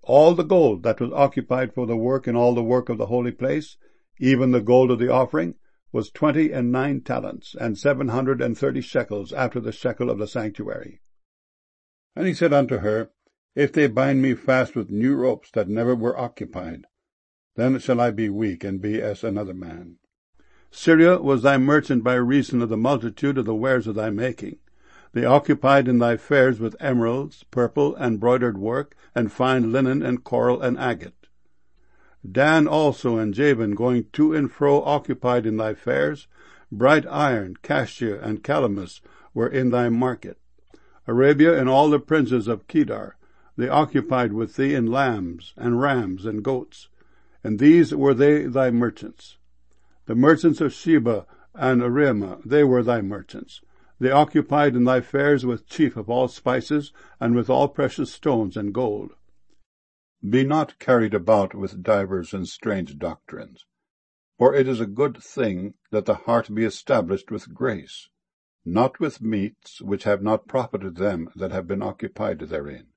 All the gold that was occupied for the work in all the work of the holy place, even the gold of the offering, was 29 talents, and 730 shekels after the shekel of the sanctuary. And he said unto her, If they bind me fast with new ropes that never were occupied, then shall I be weak, and be as another man. Syria was thy merchant by reason of the multitude of the wares of thy making. They occupied in thy fairs with emeralds, purple, and broidered work, and fine linen, and coral, and agate. Dan also and Javan, going to and fro, occupied in thy fairs. Bright iron, cassia, and calamus were in thy market. Arabia and all the princes of Kedar, they occupied with thee in lambs, and rams, and goats. And these were they thy merchants. The merchants of Sheba and Arima, they were thy merchants. They occupied in thy fairs with chief of all spices, and with all precious stones and gold. Be not carried about with divers and strange doctrines, for it is a good thing that the heart be established with grace, not with meats which have not profited them that have been occupied therein.